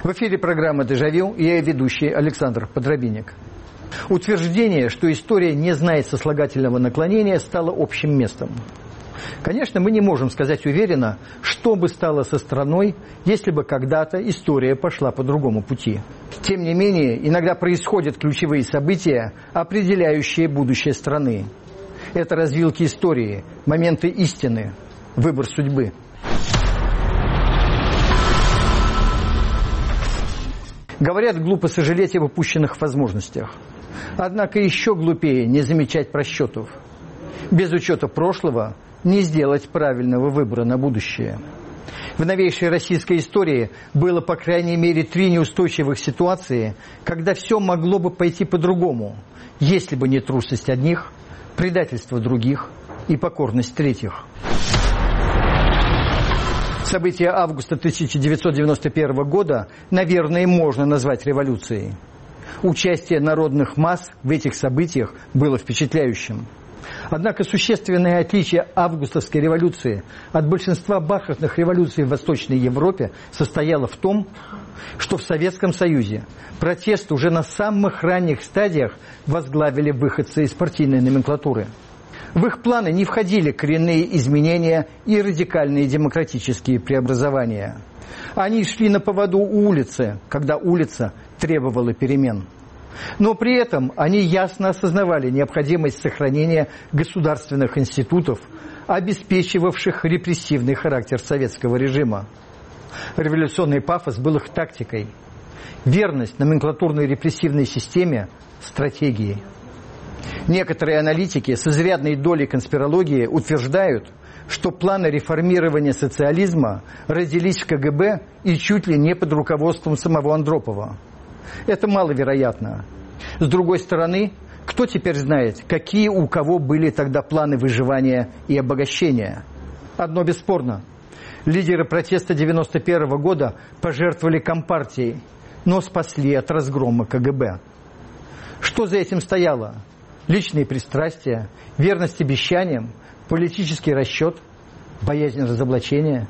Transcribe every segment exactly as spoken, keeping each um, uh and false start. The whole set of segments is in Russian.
В эфире программа «Дежавю» и я ведущий Александр Подробинник. Утверждение, что история не знает сослагательного наклонения, стало общим местом. Конечно, мы не можем сказать уверенно, что бы стало со страной, если бы когда-то история пошла по другому пути. Тем не менее, иногда происходят ключевые события, определяющие будущее страны. Это развилки истории, моменты истины, выбор судьбы. Говорят, глупо сожалеть об упущенных возможностях. Однако еще глупее не замечать просчетов. Без учета прошлого не сделать правильного выбора на будущее. В новейшей российской истории было, по крайней мере, три неустойчивых ситуации, когда все могло бы пойти по-другому, если бы не трусость одних, предательство других и покорность третьих. События августа тысяча девятьсот девяносто первого года, наверное, можно назвать революцией. Участие народных масс в этих событиях было впечатляющим. Однако существенное отличие августовской революции от большинства бархатных революций в Восточной Европе состояло в том, что в Советском Союзе протест уже на самых ранних стадиях возглавили выходцы из партийной номенклатуры. В их планы не входили коренные изменения и радикальные демократические преобразования. Они шли на поводу у улицы, когда улица требовала перемен. Но при этом они ясно осознавали необходимость сохранения государственных институтов, обеспечивавших репрессивный характер советского режима. Революционный пафос был их тактикой. Верность номенклатурной репрессивной системе – стратегией. Некоторые аналитики с изрядной долей конспирологии утверждают, что планы реформирования социализма родились в ка гэ бэ и чуть ли не под руководством самого Андропова. Это маловероятно. С другой стороны, кто теперь знает, какие у кого были тогда планы выживания и обогащения? Одно бесспорно. Лидеры протеста девяносто первого года пожертвовали Компартией, но спасли от разгрома ка гэ бэ. Что за этим стояло? Личные пристрастия, верность обещаниям, политический расчет, боязнь разоблачения.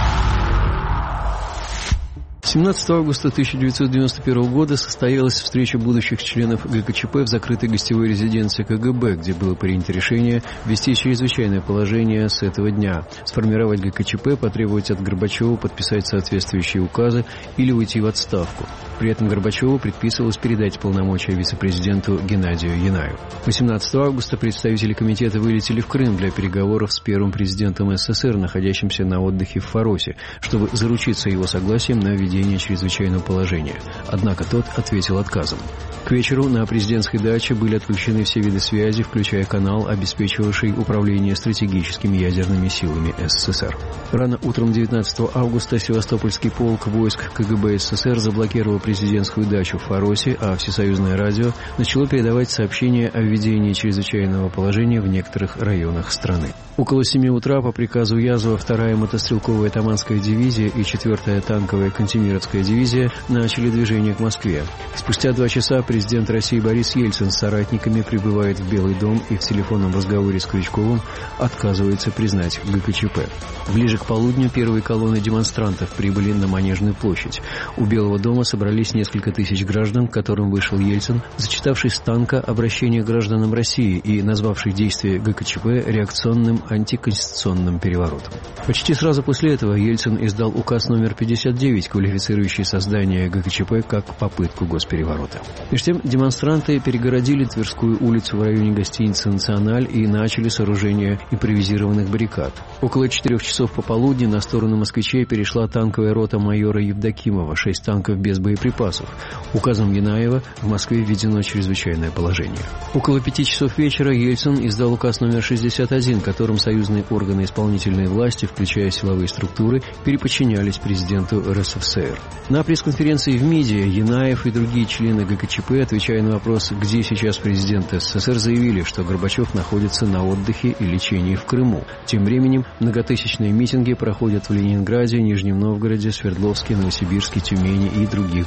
семнадцатого августа тысяча девятьсот девяносто первого года состоялась встреча будущих членов гэ ка че пэ в закрытой гостевой резиденции ка гэ бэ, где было принято решение ввести чрезвычайное положение с этого дня, сформировать гэ ка че пэ, потребовать от Горбачева подписать соответствующие указы или уйти в отставку. При этом Горбачеву предписывалось передать полномочия вице-президенту Геннадию Янаеву. восемнадцатого августа представители комитета вылетели в Крым для переговоров с первым президентом эс эс эс эр, находящимся на отдыхе в Фаросе, чтобы заручиться его согласием на введение чрезвычайного положения. Однако тот ответил отказом. К вечеру на президентской даче были отключены все виды связи, включая канал, обеспечивавший управление стратегическими ядерными силами эс эс эс эр. Рано утром девятнадцатого августа Севастопольский полк войск ка гэ бэ эс эс эс эр заблокировал президентскую дачу в Фаросе, а Всесоюзное радио начало передавать сообщения о введении чрезвычайного положения в некоторых районах страны. Около семи утра по приказу Язова вторая мотострелковая Таманская дивизия и четвертая танковая Кантемировская дивизия начали движение к Москве. Спустя два часа президент России Борис Ельцин с соратниками прибывает в Белый дом и в телефонном разговоре с Крючковым отказывается признать гэ ка че пэ. Ближе к полудню первые колонны демонстрантов прибыли на Манежную площадь. У Белого дома собрались несколько тысяч граждан, к которым вышел Ельцин, зачитавший с танка обращение к гражданам России и назвавший действия гэ ка че пэ реакционным антиконституционным переворотом. Почти сразу после этого Ельцин издал указ номер пятьдесят девять, квалифицирующий создание гэ ка че пэ как попытку госпереворота. Между тем демонстранты перегородили Тверскую улицу в районе гостиницы «Националь» и начали сооружение импровизированных баррикад. Около четырех часов пополудни на сторону москвичей перешла танковая рота майора Евдокимова, шесть танков без боеприпасов. Указом Янаева в Москве введено чрезвычайное положение. Около пяти часов вечера Ельцин издал указ номер шестьдесят один, которым союзные органы исполнительной власти, включая силовые структуры, переподчинялись президенту эр эс эф эс эр. На пресс-конференции в МИДе Янаев и другие члены гэ ка че пэ, отвечая на вопрос, где сейчас президент эс эс эс эр, заявили, что Горбачев находится на отдыхе и лечении в Крыму. Тем временем многотысячные митинги проходят в Ленинграде, Нижнем Новгороде, Свердловске, Новосибирске, Тюмени и других городах.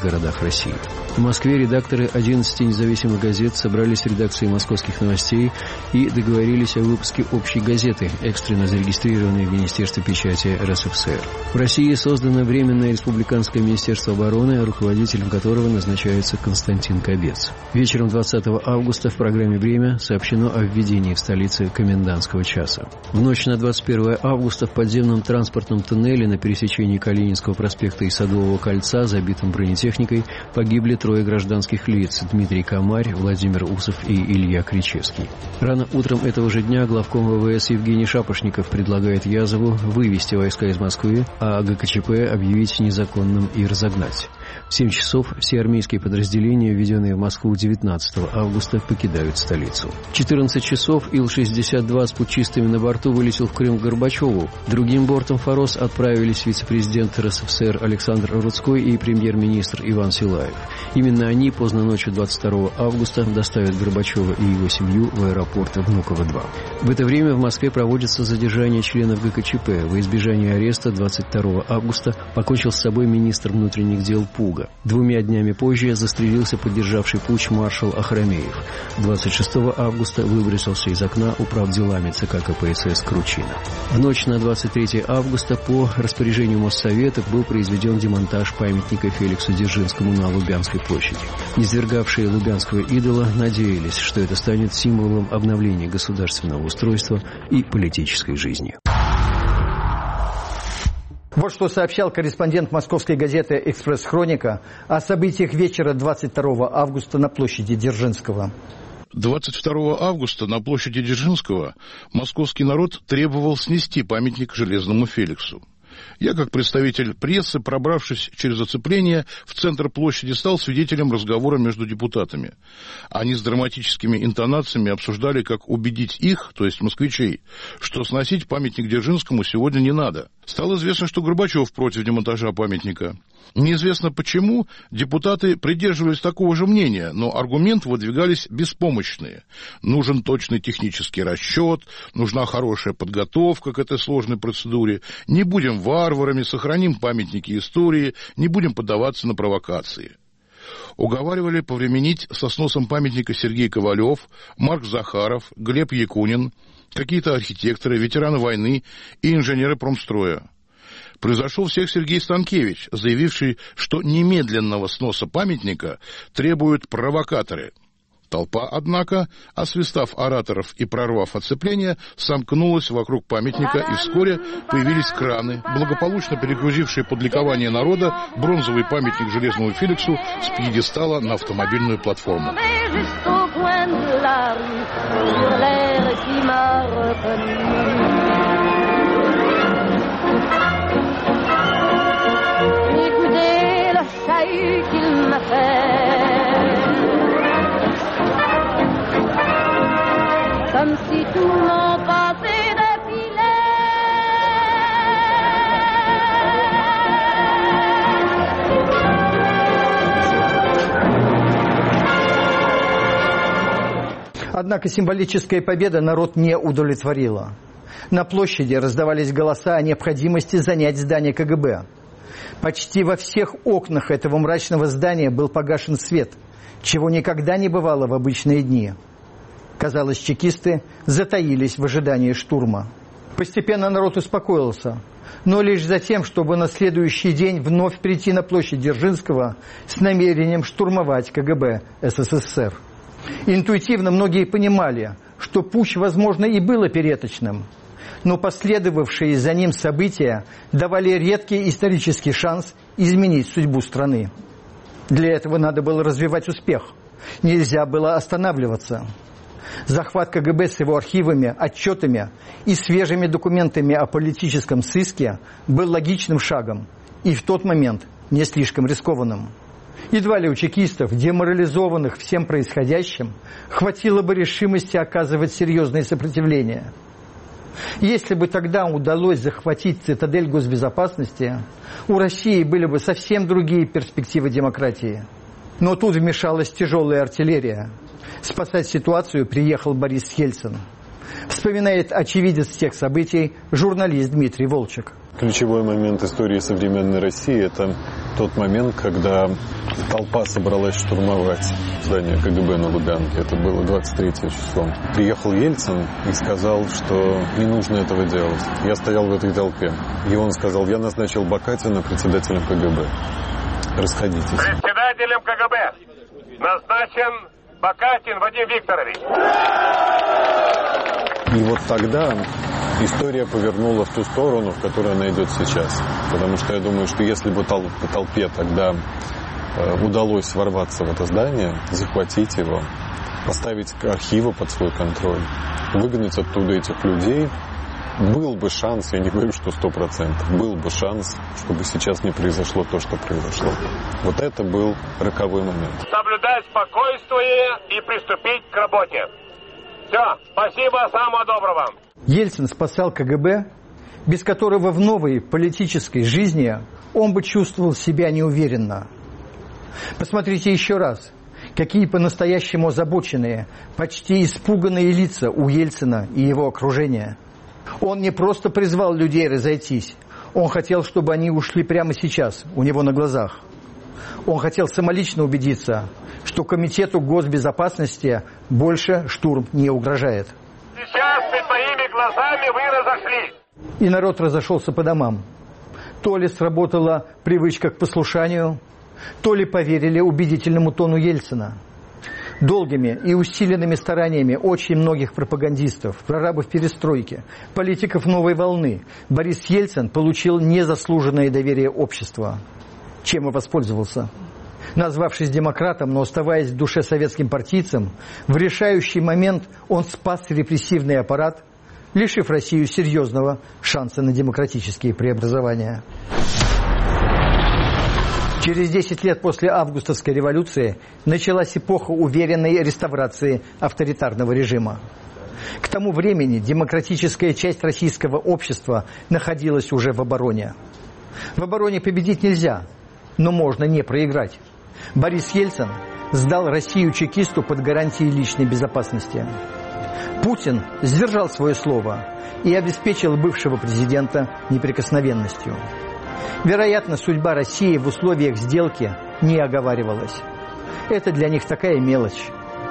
городах России. В Москве редакторы одиннадцати независимых газет собрались в редакции «Московских новостей» и договорились о выпуске общей газеты, экстренно зарегистрированной в Министерстве печати эр эс эф эс эр. В России создано Временное республиканское министерство обороны, руководителем которого назначается Константин Кобец. Вечером двадцатого августа в программе «Время» сообщено о введении в столице комендантского часа. В ночь на двадцать первое августа в подземном транспортном туннеле на пересечении Калининского проспекта и Садового кольца, забитым бронетехникой, погибли трое гражданских лиц – Дмитрий Комарь, Владимир Усов и Илья Кричевский. Рано утром этого же дня главком вэ вэ эс Евгений Шапошников предлагает Язову вывести войска из Москвы, а гэ ка че пэ объявить незаконным и разогнать. В семь часов все армейские подразделения, введенные в Москву девятнадцатого августа, покидают столицу. В четырнадцать часов Ил шестьдесят два с путчистами на борту вылетел в Крым к Горбачеву. Другим бортом «Форос» отправились вице-президент эр эс эф эс эр Александр Рудской и премьер-министр Иван Силаев. Именно они поздно ночью двадцать второго августа доставят Горбачева и его семью в аэропорт Внуково-два. В это время в Москве проводится задержание членов гэ ка че пэ. Во избежание ареста двадцать второго августа покончил с собой министр внутренних дел Пуга. Двумя днями позже застрелился поддержавший путч маршал Ахрамеев. двадцать шестого августа выбросился из окна управделами цэ ка ка пэ эс эс Кручина. В ночь на двадцать третье августа по распоряжению Моссовета был произведен демонтаж памятника Феликсу Дзержинскому на Лубянской площади. Низвергавшие лубянского идола надеялись, что это станет символом обновления государственного устройства и политической жизни. Вот что сообщал корреспондент московской газеты «Экспресс-Хроника» о событиях вечера двадцать второго августа на площади Дзержинского. двадцать второго августа на площади Дзержинского московский народ требовал снести памятник Железному Феликсу. Я, как представитель прессы, пробравшись через оцепление, в центр площади стал свидетелем разговора между депутатами. Они с драматическими интонациями обсуждали, как убедить их, то есть москвичей, что сносить памятник Дзержинскому сегодня не надо. Стало известно, что Горбачев против демонтажа памятника. Неизвестно почему депутаты придерживались такого же мнения, но аргументы выдвигались беспомощные. Нужен точный технический расчет, нужна хорошая подготовка к этой сложной процедуре. Не будем варварами, сохраним памятники истории, не будем поддаваться на провокации. Уговаривали повременить со сносом памятника Сергей Ковалев, Марк Захаров, Глеб Якунин, какие-то архитекторы, ветераны войны и инженеры промстроя. Произошел всех Сергей Станкевич, заявивший, что немедленного сноса памятника требуют провокаторы. Толпа, однако, освистав ораторов и прорвав оцепление, сомкнулась вокруг памятника, и вскоре появились краны, благополучно перегрузившие под ликование народа бронзовый памятник Железному Феликсу с пьедестала на автомобильную платформу. Comme si tout mon passé défilait. Однако символическая победа народ не удовлетворила. На площади раздавались голоса о необходимости занять здание ка гэ бэ. Почти во всех окнах этого мрачного здания был погашен свет, чего никогда не бывало в обычные дни. Казалось, чекисты затаились в ожидании штурма. Постепенно народ успокоился, но лишь за тем, чтобы на следующий день вновь прийти на площадь Дзержинского с намерением штурмовать ка гэ бэ эс эс эс эр. Интуитивно многие понимали, что путч, возможно, и был опереточным, но последовавшие за ним события давали редкий исторический шанс изменить судьбу страны. Для этого надо было развивать успех. Нельзя было останавливаться. Захват ка гэ бэ с его архивами, отчетами и свежими документами о политическом сыске был логичным шагом и в тот момент не слишком рискованным. Едва ли у чекистов, деморализованных всем происходящим, хватило бы решимости оказывать серьезное сопротивление. Если бы тогда удалось захватить цитадель госбезопасности, у России были бы совсем другие перспективы демократии. Но тут вмешалась тяжелая артиллерия. Спасать ситуацию приехал Борис Ельцин. Вспоминает очевидец тех событий журналист Дмитрий Волчек. Ключевой момент истории современной России – это тот момент, когда толпа собралась штурмовать здание КГБ на Лубянке. Это было двадцать третье число. Приехал Ельцин и сказал, что не нужно этого делать. Я стоял в этой толпе. И он сказал, я назначил Бакатина председателем КГБ. Расходитесь. Председателем КГБ назначен Бакатин Вадим Викторович. И вот тогда история повернула в ту сторону, в которую она идет сейчас. Потому что я думаю, что если бы тол- по толпе тогда э, удалось ворваться в это здание, захватить его, поставить архивы под свой контроль, выгнать оттуда этих людей, был бы шанс, я не говорю, что сто процентов, был бы шанс, чтобы сейчас не произошло то, что произошло. Вот это был роковой момент. Соблюдать спокойствие и приступить к работе. Все, спасибо, самого доброго. Ельцин спасал КГБ, без которого в новой политической жизни он бы чувствовал себя неуверенно. Посмотрите еще раз, какие по-настоящему озабоченные, почти испуганные лица у Ельцина и его окружения. Он не просто призвал людей разойтись, он хотел, чтобы они ушли прямо сейчас, у него на глазах. Он хотел самолично убедиться, что Комитету госбезопасности больше штурм не угрожает. Сейчас перед моими глазами вы разошлись. И народ разошелся по домам. То ли сработала привычка к послушанию, то ли поверили убедительному тону Ельцина. Долгими и усиленными стараниями очень многих пропагандистов, прорабов перестройки, политиков новой волны Борис Ельцин получил незаслуженное доверие общества. Чем и воспользовался. Назвавшись демократом, но оставаясь в душе советским партийцем, в решающий момент он спас репрессивный аппарат, лишив Россию серьезного шанса на демократические преобразования. Через десять лет после августовской революции началась эпоха уверенной реставрации авторитарного режима. К тому времени демократическая часть российского общества находилась уже в обороне. В обороне победить нельзя, но можно не проиграть. Борис Ельцин сдал Россию чекисту под гарантией личной безопасности. Путин сдержал свое слово и обеспечил бывшего президента неприкосновенностью. Вероятно, судьба России в условиях сделки не оговаривалась. Это для них такая мелочь.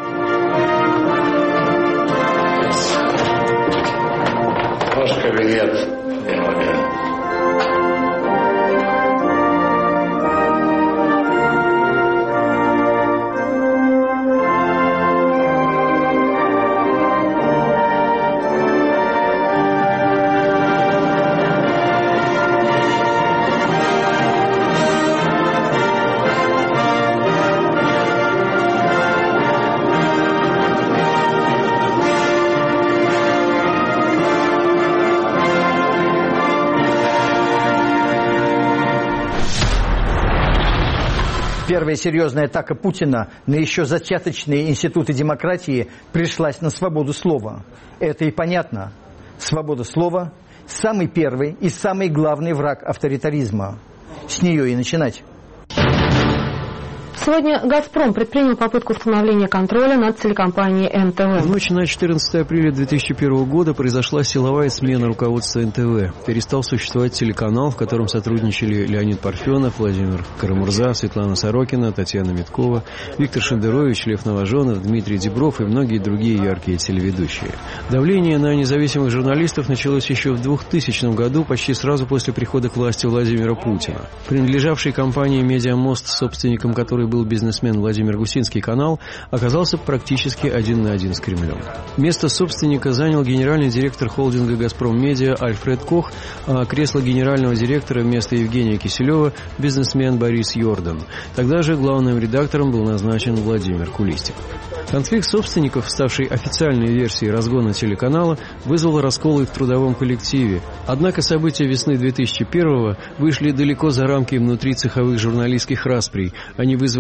Ваш кабинет, Геннадий. Первая серьезная атака Путина на еще зачаточные институты демократии пришлась на свободу слова. Это и понятно. Свобода слова – самый первый и самый главный враг авторитаризма. С нее и начинать. Сегодня «Газпром» предпринял попытку установления контроля над телекомпанией эн тэ вэ. В ночь на четырнадцатое апреля две тысячи первого года произошла силовая смена руководства эн тэ вэ. Перестал существовать телеканал, в котором сотрудничали Леонид Парфенов, Владимир Карамурза, Светлана Сорокина, Татьяна Миткова, Виктор Шендерович, Лев Новоженов, Дмитрий Дибров и многие другие яркие телеведущие. Давление на независимых журналистов началось еще в двухтысячном году, почти сразу после прихода к власти Владимира Путина. Принадлежавший компании «Медиамост», собственником которой был бизнесмен Владимир Гусинский, канал оказался практически один на один с Кремлем. Место собственника занял генеральный директор холдинга «Газпром Медиа» Альфред Кох, а кресло генерального директора вместо Евгения Киселева бизнесмен Борис Йордан. Тогда же главным редактором был назначен Владимир Кулистик. Конфликт собственников, ставший официальной версией разгона телеканала, вызвал расколы в трудовом коллективе. Однако события весны две тысячи первого вышли далеко за рамки внутрицеховых журналистских расприй. Они вызвали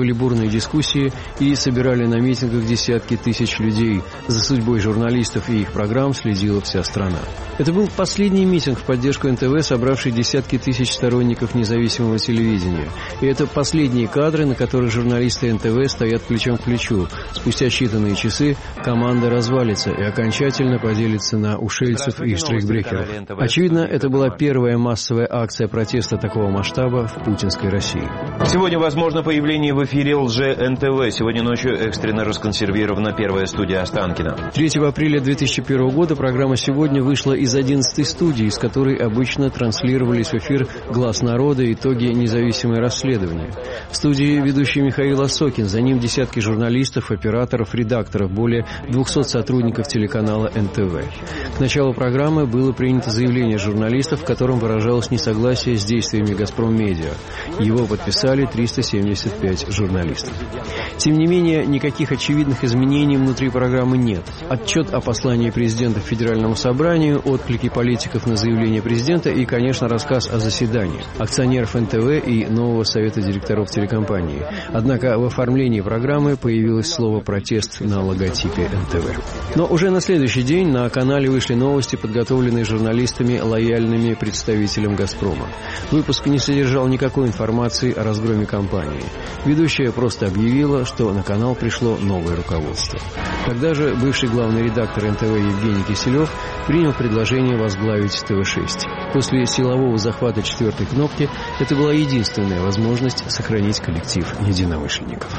шли бурные дискуссии и собирали на митингах десятки тысяч людей. За судьбой журналистов и их программ следила вся страна. Это был последний митинг в поддержку эн тэ вэ, собравший десятки тысяч сторонников независимого телевидения. И это последние кадры, на которых журналисты эн тэ вэ стоят плечом к плечу. Спустя считанные часы команда развалится и окончательно поделится на ушельцев и штрейкбрехеров. Очевидно, это была первая массовая акция протеста такого масштаба в путинской России. Сегодня возможно появление в эфире лже-эн тэ вэ. Сегодня ночью экстренно расконсервирована первая студия Останкино. третьего апреля две тысячи первого года программа «Сегодня» вышла из одиннадцатой студии, из которой обычно транслировались в эфир «Глаз народа» и итоги независимые расследования. В студии ведущий Михаил Осокин, за ним десятки журналистов, операторов, редакторов, более двухсот сотрудников телеканала эн тэ вэ. К началу программы было принято заявление журналистов, в котором выражалось несогласие с действиями «Газпром-медиа». Его подписали триста семьдесят пять журналистов. Тем не менее, никаких очевидных изменений внутри программы нет. Отчет о послании президента Федеральному собранию, отклики политиков на заявление президента и, конечно, рассказ о заседании акционеров эн тэ вэ и нового совета директоров телекомпании. Однако в оформлении программы появилось слово «протест» на логотипе эн тэ вэ. Но уже на следующий день на канале вышли новости, подготовленные журналистами, лояльными представителям «Газпрома». Выпуск не содержал никакой информации о разгроме компании. Ведущая просто объявила, что на канал пришло новое руководство. Тогда же бывший главный редактор эн тэ вэ Евгений Киселев принял предложение возглавить тэ вэ шесть. После силового захвата четвертой кнопки это была единственная возможность сохранить коллектив единомышленников.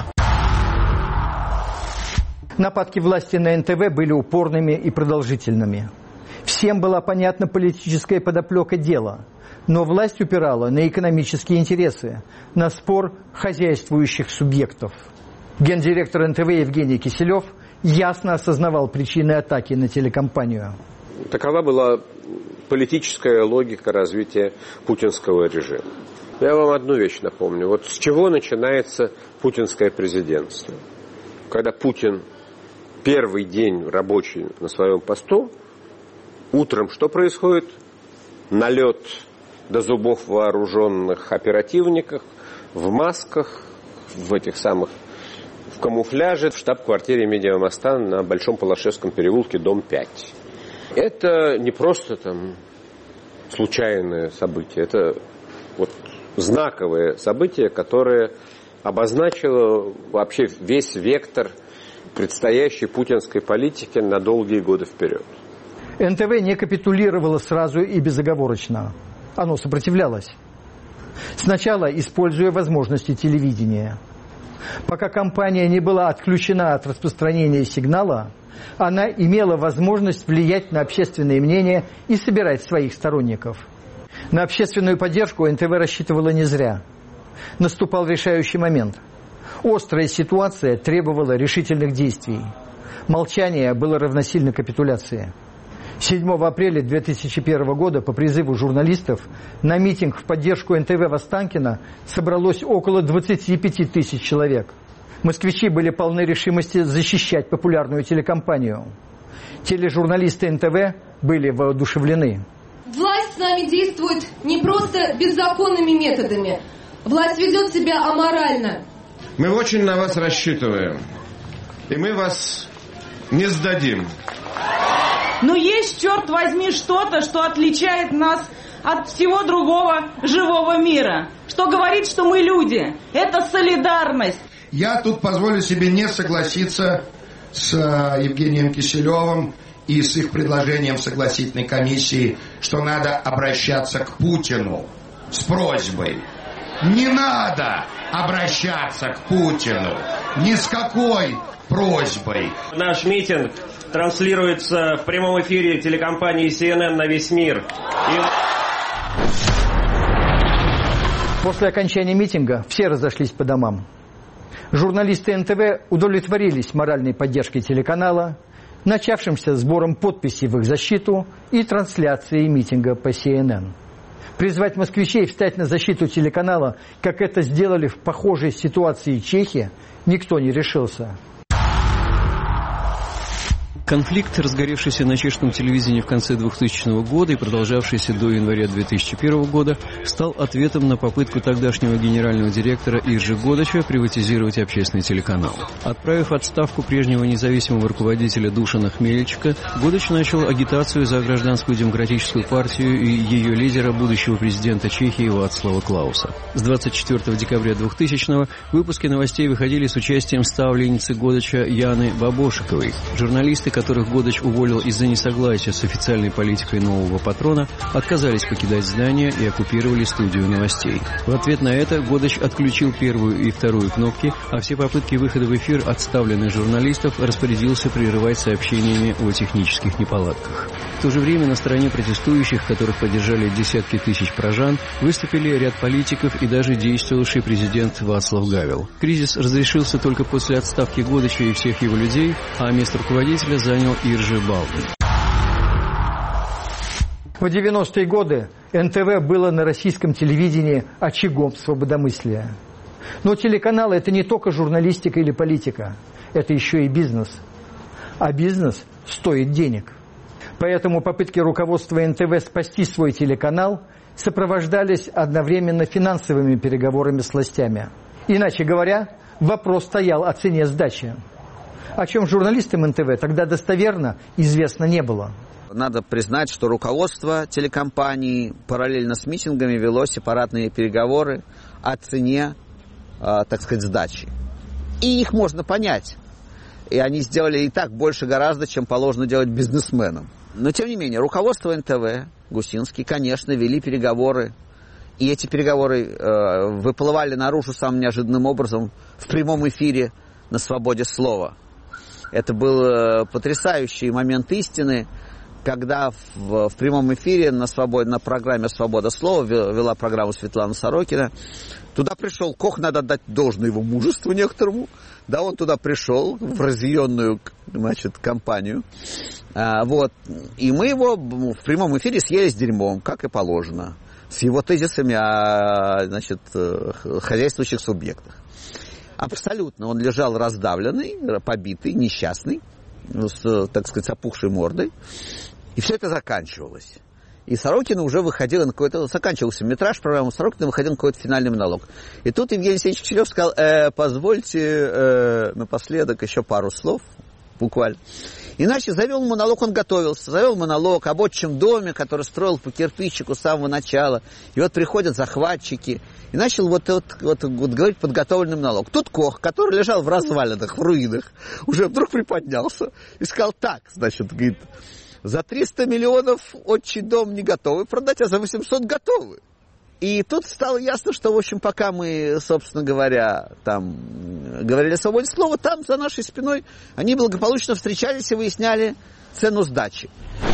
Нападки власти на эн тэ вэ были упорными и продолжительными. Всем была понятна политическая подоплека дела, но власть упирала на экономические интересы, на спор хозяйствующих субъектов. Гендиректор эн тэ вэ Евгений Киселев ясно осознавал причины атаки на телекомпанию. Такова была политическая логика развития путинского режима. Я вам одну вещь напомню. Вот с чего начинается путинское президентство? Когда Путин первый день рабочий на своем посту, утром что происходит? Налет до зубов вооруженных оперативников в масках, в этих самых, в камуфляже, в штаб-квартире Медиамоста на Большом Палашевском переулке, дом пять. Это не просто там случайное событие, это вот знаковое событие, которое обозначило вообще весь вектор предстоящей путинской политики на долгие годы вперед. эн тэ вэ не капитулировало сразу и безоговорочно. Оно сопротивлялось. Сначала используя возможности телевидения. Пока компания не была отключена от распространения сигнала, она имела возможность влиять на общественное мнение и собирать своих сторонников. На общественную поддержку эн тэ вэ рассчитывала не зря. Наступал решающий момент. Острая ситуация требовала решительных действий. Молчание было равносильно капитуляции. седьмого апреля две тысячи первого года по призыву журналистов на митинг в поддержку эн тэ вэ в Останкино собралось около двадцати пяти тысяч человек. Москвичи были полны решимости защищать популярную телекомпанию. Тележурналисты эн тэ вэ были воодушевлены. Власть с нами действует не просто беззаконными методами. Власть ведет себя аморально. Мы очень на вас рассчитываем. И мы вас не сдадим. Но есть, черт возьми, что-то, что отличает нас от всего другого живого мира. Что говорит, что мы люди. Это солидарность. Я тут позволю себе не согласиться с Евгением Киселевым и с их предложением согласительной комиссии, что надо обращаться к Путину с просьбой. Не надо обращаться к Путину ни с какой просьбой. Наш митинг транслируется в прямом эфире телекомпании си эн эн на весь мир. И... После окончания митинга все разошлись по домам. Журналисты эн тэ вэ удовлетворились моральной поддержкой телеканала, начавшимся сбором подписей в их защиту и трансляцией митинга по си эн эн. Призвать москвичей встать на защиту телеканала, как это сделали в похожей ситуации чехи, никто не решился. Конфликт, разгоревшийся на чешском телевидении в конце двухтысячного года и продолжавшийся до января две тысячи первого года, стал ответом на попытку тогдашнего генерального директора Иржи Годача приватизировать общественный телеканал. Отправив в отставку прежнего независимого руководителя Душана Хмельчика, Годач начал агитацию за гражданскую демократическую партию и ее лидера, будущего президента Чехии Вацлава Клауса. С двадцать четвёртого декабря двухтысячного выпуски новостей выходили с участием ставленницы Годача Яны Бабошиковой. Журналисты, которых Годач уволил из-за несогласия с официальной политикой нового патрона, отказались покидать здание и оккупировали студию новостей. В ответ на это Годач отключил первую и вторую кнопки, а все попытки выхода в эфир отставленных журналистов распорядился прерывать сообщениями о технических неполадках. В то же время на стороне протестующих, которых поддержали десятки тысяч прожан, выступили ряд политиков и даже действовавший президент Вацлав Гавел. Кризис разрешился только после отставки Годача и всех его людей, а место руководителя занял Иржи Балдин. В девяностые годы эн тэ вэ было на российском телевидении очагом свободомыслия. Но телеканал – это не только журналистика или политика, это еще и бизнес. А бизнес стоит денег. Поэтому попытки руководства эн тэ вэ спасти свой телеканал сопровождались одновременно финансовыми переговорами с властями. Иначе говоря, вопрос стоял о цене сдачи, о чем журналистам эн тэ вэ тогда достоверно известно не было. Надо признать, что руководство телекомпании параллельно с митингами вело сепаратные переговоры о цене, э, так сказать, сдачи. И их можно понять. И они сделали и так больше гораздо, чем положено делать бизнесменам. Но, тем не менее, руководство эн тэ вэ, Гусинский, конечно, вели переговоры. И эти переговоры э, выплывали наружу самым неожиданным образом в прямом эфире на «Свободе слова». Это был э, потрясающий момент истины, когда в, в прямом эфире на, свободе, на программе «Свобода слова» вела программу Светлана Сорокина. Туда пришел Кох, надо отдать должное его мужеству некоторому. Да, он туда пришел в разъяренную, значит, компанию. А, вот. И мы его в прямом эфире съели с дерьмом, как и положено. С его тезисами о, значит, хозяйствующих субъектах. Абсолютно. Он лежал раздавленный, побитый, несчастный, с, так сказать, опухшей мордой. И все это заканчивалось. И Сорокин уже выходил на какой-то... Заканчивался метраж программы, Сорокин выходил на какой-то финальный монолог. И тут Евгений Алексеевич Киселев сказал, э, позвольте э, напоследок еще пару слов, буквально. Иначе завел монолог, он готовился. Завел монолог об отчим доме, который строил по кирпичику с самого начала. И вот приходят захватчики. И начал вот, вот, вот, вот говорить подготовленный монолог. Тут Кох, который лежал в развалинах, в руинах, уже вдруг приподнялся и сказал так, значит, говорит... За триста миллионов отчий дом не готовы продать, а за восемьсот готовы. И тут стало ясно, что, в общем, пока мы, собственно говоря, там говорили о свободе слова, там за нашей спиной они благополучно встречались и выясняли цену сдачи.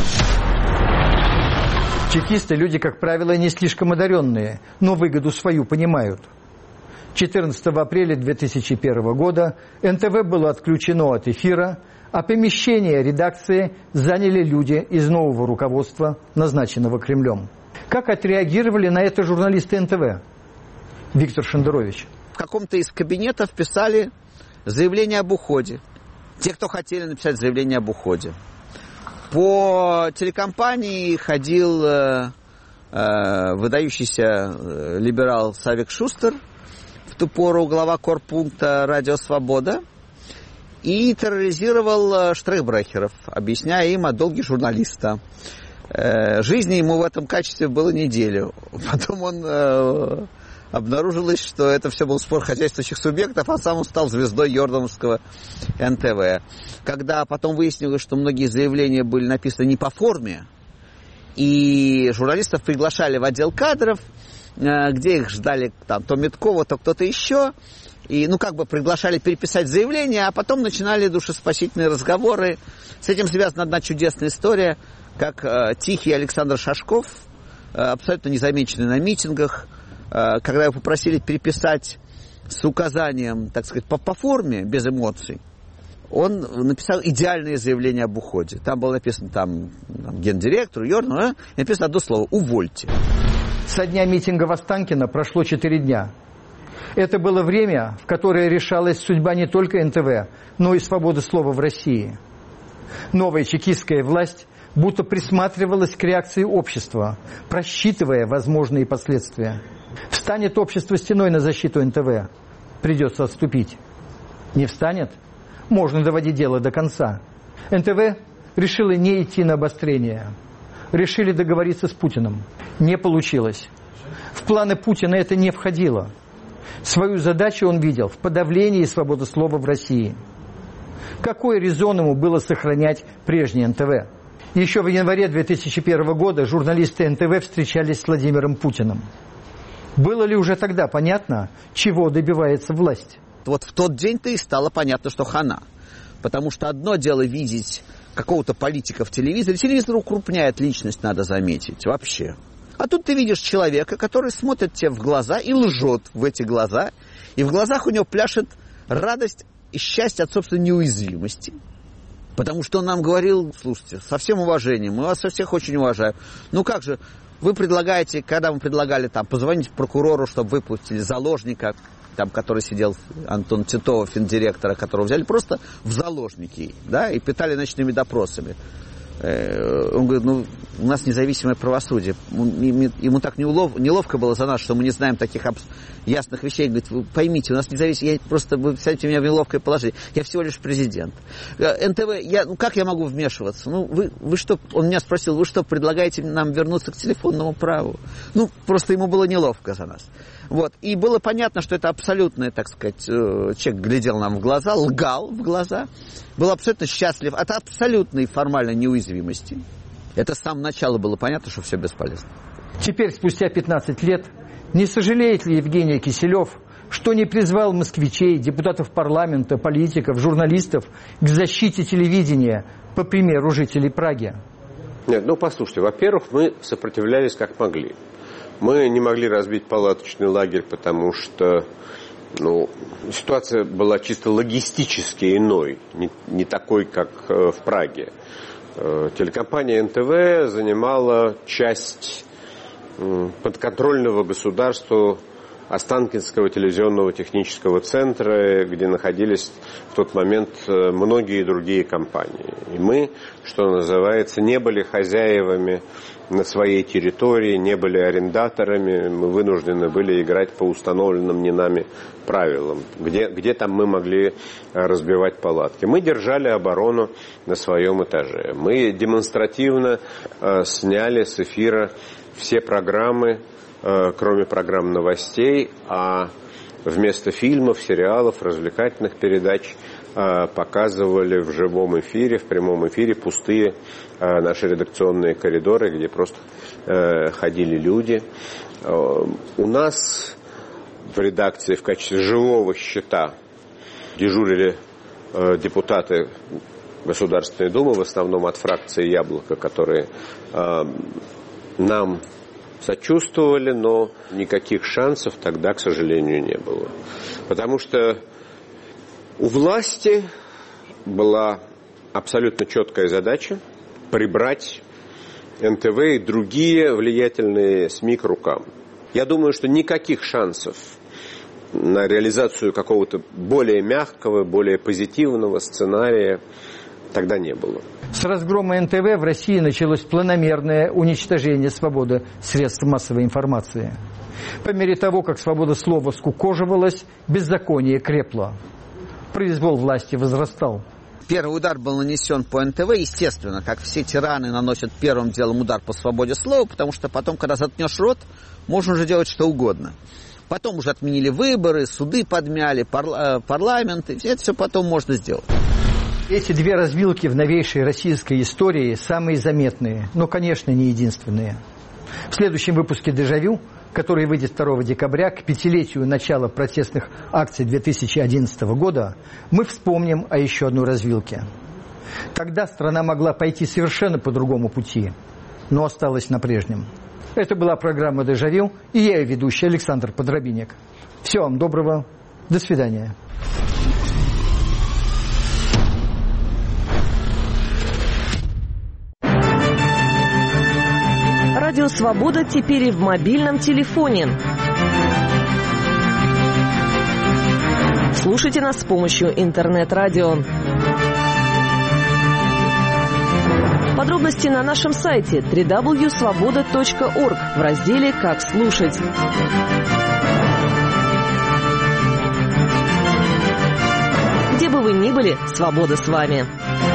Чекисты – люди, как правило, не слишком одаренные, но выгоду свою понимают. четырнадцатого апреля две тысячи первого года эн тэ вэ было отключено от эфира, а помещение редакции заняли люди из нового руководства, назначенного Кремлем. Как отреагировали на это журналисты эн тэ вэ? Виктор Шендерович. В каком-то из кабинетов писали заявление об уходе. Те, кто хотели написать заявление об уходе. По телекомпании ходил э, э, выдающийся либерал Савик Шустер, в ту пору глава корпункта «Радио Свобода», и терроризировал штрейхбрехеров, объясняя им о долге журналиста. Э, жизни ему в этом качестве было неделю. Потом он э, обнаружилось, что это все был спор хозяйствующих субъектов, а сам он стал звездой йордановского эн тэ вэ. Когда потом выяснилось, что многие заявления были написаны не по форме, и журналистов приглашали в отдел кадров, э, где их ждали там, то Миткова, то кто-то еще, и, ну, как бы приглашали переписать заявление, а потом начинали душеспасительные разговоры. С этим связана одна чудесная история, как э, тихий Александр Шашков, э, абсолютно незамеченный на митингах, э, когда его попросили переписать с указанием, так сказать, по, по форме, без эмоций, он написал идеальное заявление об уходе. Там было написано там, там гендиректору, Йорну, э, написано одно слово «увольте». Со дня митинга в Останкино прошло четыре дня. Это было время, в которое решалась судьба не только эн тэ вэ, но и свободы слова в России. Новая чекистская власть будто присматривалась к реакции общества, просчитывая возможные последствия. Встанет общество стеной на защиту эн тэ вэ, придется отступить. Не встанет, можно доводить дело до конца. эн тэ вэ решила не идти на обострение. Решили договориться с Путиным. Не получилось. В планы Путина это не входило. Свою задачу он видел в подавлении свободы слова в России. Какой резон ему было сохранять прежний эн тэ вэ? Еще в январе две тысячи первого года журналисты эн тэ вэ встречались с Владимиром Путиным. Было ли уже тогда понятно, чего добивается власть? Вот в тот день-то и стало понятно, что хана. Потому что одно дело видеть какого-то политика в телевизоре. Телевизор укрупняет личность, надо заметить, вообще. А тут ты видишь человека, который смотрит тебе в глаза и лжет в эти глаза. И в глазах у него пляшет радость и счастье от собственной неуязвимости. Потому что он нам говорил: слушайте, со всем уважением, мы вас со всех очень уважаем. Ну как же, вы предлагаете, когда мы предлагали там позвонить прокурору, чтобы выпустили заложника, там, который сидел, Антон Титова, финдиректора, которого взяли просто в заложники, да, и пытали ночными допросами. Он говорит: ну, у нас независимое правосудие. Ему так неловко было за нас, что мы не знаем таких ясных вещей. Говорит: вы поймите, у нас независимое, я просто, вы ставите меня в неловкое положение. Я всего лишь президент. эн тэ вэ, я, ну как я могу вмешиваться? Ну, вы, вы что, он меня спросил: вы что, предлагаете нам вернуться к телефонному праву? Ну, просто ему было неловко за нас. Вот. И было понятно, что это абсолютно, так сказать, человек глядел нам в глаза, лгал в глаза, был абсолютно счастлив от абсолютной формальной неуязвимости. Это с самого начала было понятно, что все бесполезно. Теперь, спустя пятнадцать лет, не сожалеет ли Евгений Киселев, что не призвал москвичей, депутатов парламента, политиков, журналистов к защите телевидения, по примеру жителей Праги? Нет, ну послушайте, во-первых, мы сопротивлялись как могли. Мы не могли разбить палаточный лагерь, потому что ну, ситуация была чисто логистически иной, не, не такой, как э, в Праге. Э, телекомпания эн тэ вэ занимала часть э, подконтрольного государству Останкинского телевизионного технического центра, где находились в тот момент многие другие компании. И мы, что называется, не были хозяевами на своей территории, не были арендаторами, мы вынуждены были играть по установленным не нами правилам, где, где там мы могли разбивать палатки. Мы держали оборону на своем этаже. Мы демонстративно э, сняли с эфира все программы, кроме программ новостей, а вместо фильмов, сериалов, развлекательных передач показывали в живом эфире, в прямом эфире пустые наши редакционные коридоры, где просто ходили люди. У нас в редакции в качестве живого щита дежурили депутаты Государственной Думы, в основном от фракции «Яблоко», которые нам сочувствовали, но никаких шансов тогда, к сожалению, не было. Потому что у власти была абсолютно четкая задача прибрать эн тэ вэ и другие влиятельные СМИ к рукам. Я думаю, что никаких шансов на реализацию какого-то более мягкого, более позитивного сценария тогда не было. С разгрома эн тэ вэ в России началось планомерное уничтожение свободы средств массовой информации. По мере того, как свобода слова скукоживалась, беззаконие крепло. Произвол власти возрастал. Первый удар был нанесен по эн тэ вэ, естественно, как все тираны наносят первым делом удар по свободе слова, потому что потом, когда заткнешь рот, можно уже делать что угодно. Потом уже отменили выборы, суды подмяли, парла- парламенты, это все потом можно сделать. Эти две развилки в новейшей российской истории самые заметные, но, конечно, не единственные. В следующем выпуске «Дежавю», который выйдет второго декабря, к пятилетию начала протестных акций две тысячи одиннадцатого года, мы вспомним о еще одной развилке. Тогда страна могла пойти совершенно по другому пути, но осталась на прежнем. Это была программа «Дежавю», и я ее ведущий Александр Подробинник. Всего вам доброго. До свидания. Радио «Свобода» теперь и в мобильном телефоне. Слушайте нас с помощью интернет-радио. Подробности на нашем сайте дабл ю дабл ю дабл ю точка свобода точка орг в разделе «Как слушать». Где бы вы ни были, свобода с вами.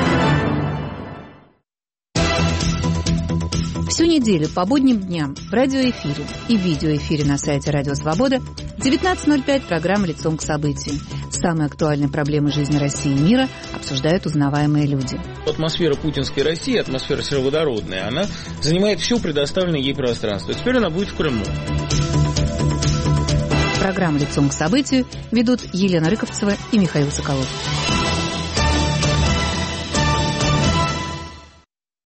Всю неделю по будним дням в радиоэфире и видеоэфире на сайте Радио Свобода в девятнадцать ноль пять программа «Лицом к событию». Самые актуальные проблемы жизни России и мира обсуждают узнаваемые люди. Атмосфера путинской России, атмосфера сероводородная, она занимает все предоставленное ей пространство. Теперь она будет в Крыму. Программу «Лицом к событию» ведут Елена Рыковцева и Михаил Соколов.